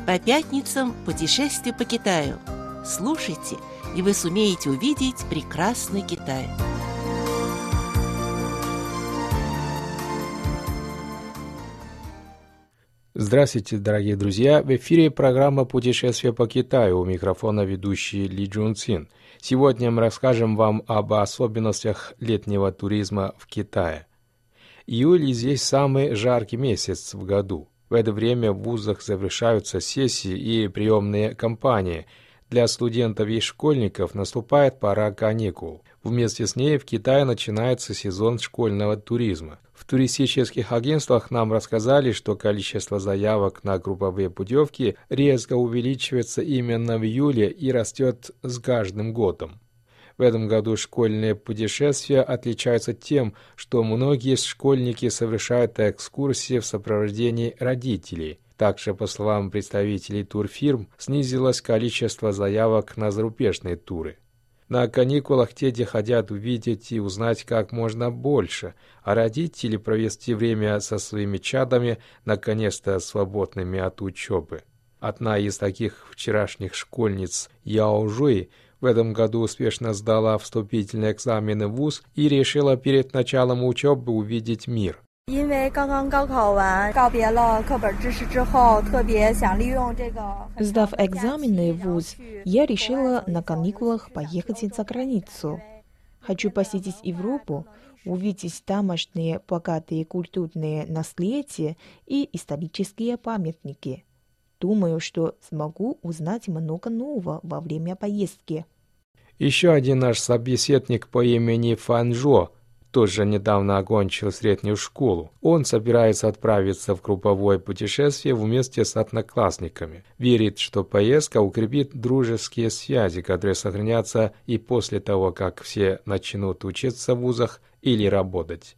По пятницам путешествие по Китаю. Слушайте, и вы сумеете увидеть прекрасный Китай. Здравствуйте, дорогие друзья! В эфире программа «Путешествие по Китаю». У микрофона ведущий Ли Джун Цин. Сегодня мы расскажем вам об особенностях летнего туризма в Китае. Июль здесь самый жаркий месяц в году. В это время в вузах завершаются сессии и приемные кампании. Для студентов и школьников наступает пора каникул. Вместе с ней в Китае начинается сезон школьного туризма. В туристических агентствах нам рассказали, что количество заявок на групповые путевки резко увеличивается именно в июле и растет с каждым годом. В этом году школьные путешествия отличаются тем, что многие школьники совершают экскурсии в сопровождении родителей. Также, по словам представителей турфирм, снизилось количество заявок на зарубежные туры. На каникулах дети хотят увидеть и узнать как можно больше, а родители провести время со своими чадами, наконец-то свободными от учебы. Одна из таких вчерашних школьниц, Яо Жуй, в этом году успешно сдала вступительные экзамены в вуз и решила перед началом учебы увидеть мир. Сдав экзамены в вуз, я решила на каникулах поехать за границу. Хочу посетить Европу, увидеть тамошние богатые культурные наследия и исторические памятники. Думаю, что смогу узнать много нового во время поездки. Еще один наш собеседник по имени Фан Жо тоже недавно окончил среднюю школу. Он собирается отправиться в групповое путешествие вместе с одноклассниками. Верит, что поездка укрепит дружеские связи, которые сохранятся и после того, как все начнут учиться в вузах или работать.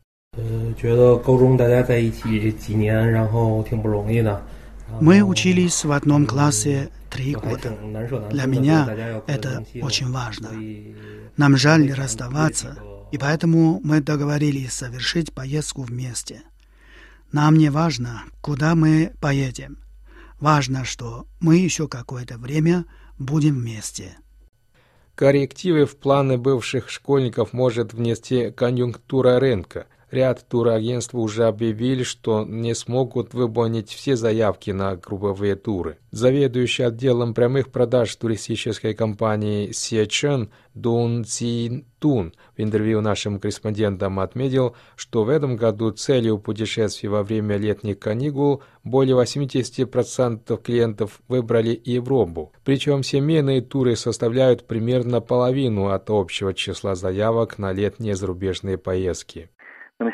Мы учились в одном классе 3 года. Для меня это очень важно. Нам жаль расставаться, и поэтому мы договорились совершить поездку вместе. Нам не важно, куда мы поедем. Важно, что мы еще какое-то время будем вместе. Коррективы в планы бывших школьников может внести конъюнктура рынка. Ряд турагентств уже объявили, что не смогут выполнить все заявки на групповые туры. Заведующий отделом прямых продаж туристической компании Сечен Дун Цин Тун в интервью нашим корреспондентам отметил, что в этом году целью путешествий во время летних каникул более 80% клиентов выбрали Европу. Причем семейные туры составляют примерно половину от общего числа заявок на летние зарубежные поездки. На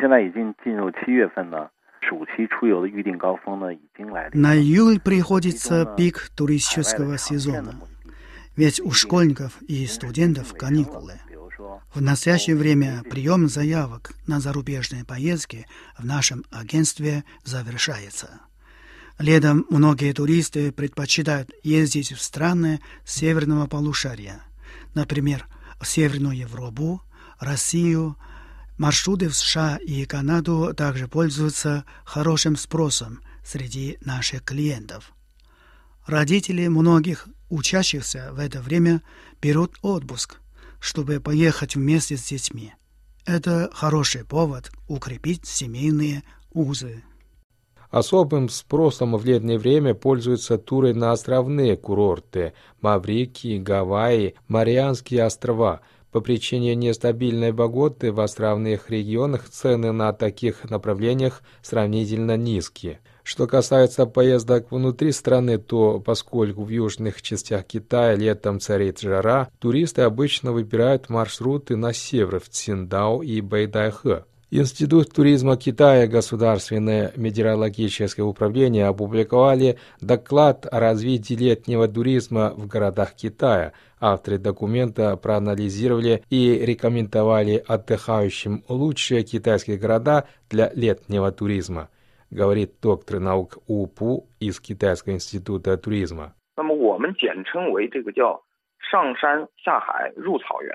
июль приходится пик туристического сезона, ведь у школьников и студентов каникулы. В настоящее время прием заявок на зарубежные поездки в нашем агентстве завершается. Летом многие туристы предпочитают ездить в страны северного полушария, например, в Северную Европу, Россию. Маршруты в США и Канаду также пользуются хорошим спросом среди наших клиентов. Родители многих учащихся в это время берут отпуск, чтобы поехать вместе с детьми. Это хороший повод укрепить семейные узы. Особым спросом в летнее время пользуются туры на островные курорты – Маврикий, Гавайи, Марианские острова. По причине нестабильной погоды в островных регионах цены на таких направлениях сравнительно низкие. Что касается поездок внутри страны, то поскольку в южных частях Китая летом царит жара, туристы обычно выбирают маршруты на север в Циндао и Бэйдайхэ. Институт туризма Китая и Государственное метеорологическое управление опубликовали доклад о развитии летнего туризма в городах Китая. Авторы документа проанализировали и рекомендовали отдыхающим лучшие китайские города для летнего туризма, говорит доктор наук У Пу из Китайского института туризма.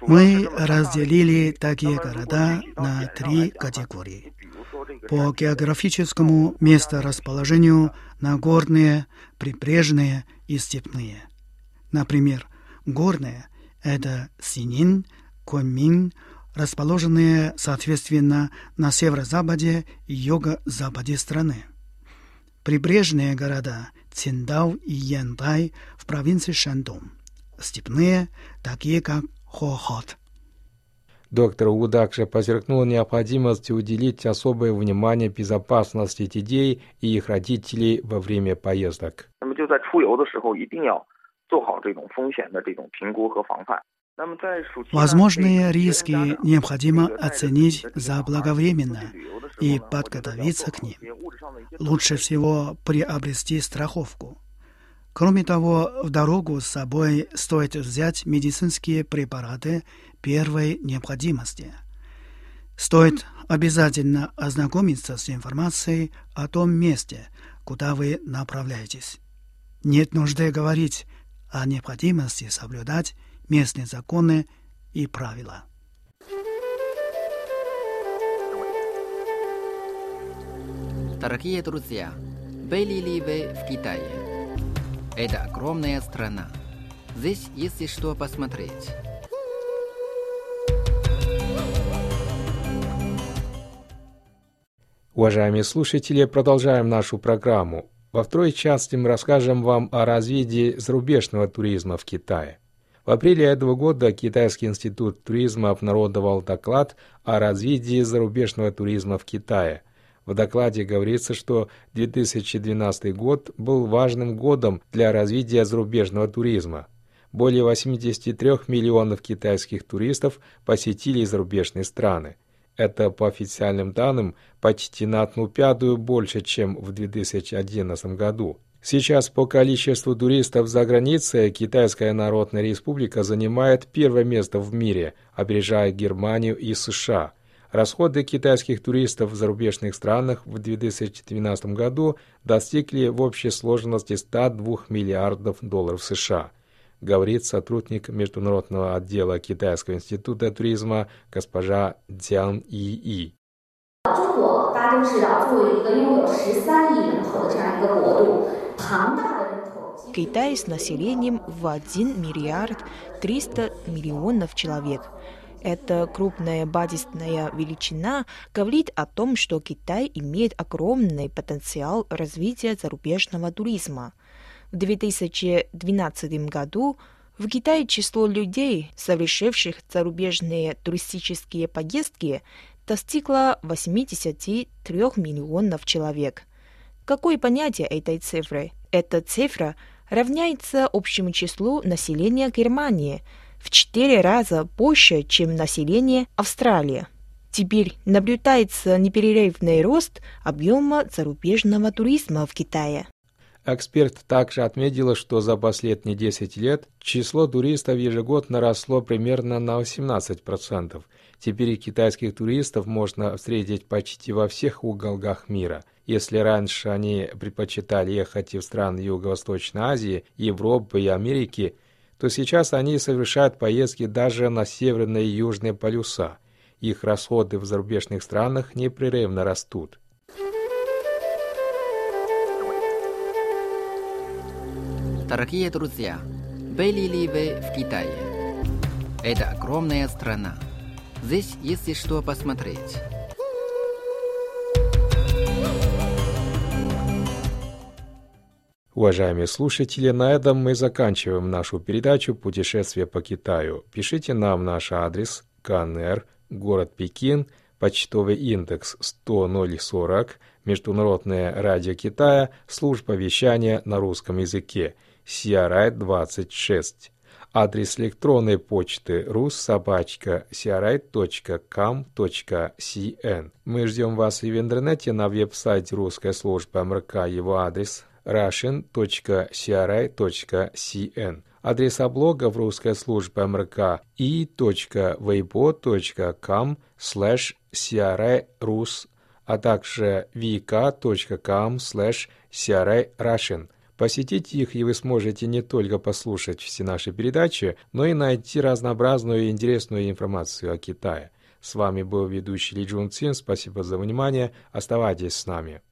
Мы разделили такие города на 3 категории. По географическому месторасположению на горные, прибрежные и степные. Например, горные – это Синин, Куньмин, расположенные, соответственно, на северо-западе и юго-западе страны. Прибрежные города – Циндао и Яндай в провинции Шандун. Степные – такие как Хохот. Доктор Ву также подчеркнул необходимость уделить особое внимание безопасности детей и их родителей во время поездок. Возможные риски необходимо оценить заблаговременно и подготовиться к ним. Лучше всего приобрести страховку. Кроме того, в дорогу с собой стоит взять медицинские препараты первой необходимости. Стоит обязательно ознакомиться с информацией о том месте, куда вы направляетесь. Нет нужды говорить о необходимости соблюдать местные законы и правила. Дорогие друзья, были ли вы в Китае? Это огромная страна. Здесь есть что посмотреть. Уважаемые слушатели, продолжаем нашу программу. Во второй части мы расскажем вам о развитии зарубежного туризма в Китае. В апреле этого года Китайский институт туризма обнародовал доклад о развитии зарубежного туризма в Китае. В докладе говорится, что 2012 год был важным годом для развития зарубежного туризма. Более 83 миллионов китайских туристов посетили зарубежные страны. Это, по официальным данным, почти на 1/5 больше, чем в 2011 году. Сейчас по количеству туристов за границей Китайская Народная Республика занимает первое место в мире, опережая Германию и США. Расходы китайских туристов в зарубежных странах в 2012 году достигли в общей сложности 102 миллиардов долларов США, говорит сотрудник Международного отдела Китайского института туризма госпожа Цзян Йи. Китай с населением в 1 миллиард 300 миллионов человек. Эта крупная базисная величина говорит о том, что Китай имеет огромный потенциал развития зарубежного туризма. В 2012 году в Китае число людей, совершивших зарубежные туристические поездки, достигло 83 миллионов человек. Какое понятие этой цифры? Эта цифра равняется общему числу населения Германии в 4 раза больше, чем население Австралии. Теперь наблюдается непрерывный рост объема зарубежного туризма в Китае. Эксперт также отметила, что за последние 10 лет число туристов ежегодно росло примерно на 18%. Теперь китайских туристов можно встретить почти во всех уголках мира. Если раньше они предпочитали ехать в страны Юго-Восточной Азии, Европы и Америки, то сейчас они совершают поездки даже на северные и южные полюса. Их расходы в зарубежных странах непрерывно растут. Дорогие друзья, были ли вы в Китае? Это огромная страна. Здесь есть что посмотреть. Уважаемые слушатели, на этом мы заканчиваем нашу передачу «Путешествие по Китаю». Пишите нам наш адрес: КНР, город Пекин, почтовый индекс 10040, Международное радио Китая, служба вещания на русском языке, CRI 26. Адрес электронной почты rus@cri.com.cn. Мы ждем вас и в интернете на веб-сайте русской службы МРК, его адрес russian.cri.cn. Адреса блогов русской службы МРК i.weibo.com/cri-rus, а также vk.com/cri-russian. Посетить их, и вы сможете не только послушать все наши передачи, но и найти разнообразную и интересную информацию о Китае. С вами был ведущий Ли Чжун Цин. Спасибо за внимание. Оставайтесь с нами.